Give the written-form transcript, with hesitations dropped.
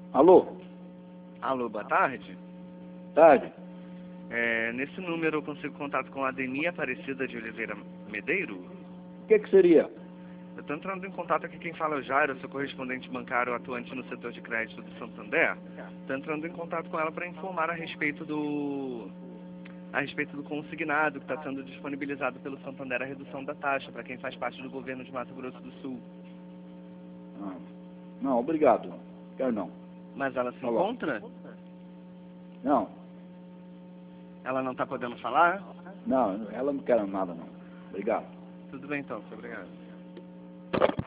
Alô? Alô, boa tarde. Tarde. Nesse número eu consigo contato com a Adeni Aparecida de Oliveira Medeiro? O que seria? Eu estou entrando em contato aqui, quem fala é o Jairo, eu sou correspondente bancário atuante no setor de crédito do Santander. Estou entrando em contato com ela para informar a respeito do consignado que está sendo disponibilizado pelo Santander, a redução da taxa para quem faz parte do governo de Mato Grosso do Sul. Não, obrigado. Quero não. Mas ela se encontra? Não. Ela não está podendo falar? Não, ela não quer nada não. Obrigado. Tudo bem então, muito obrigado.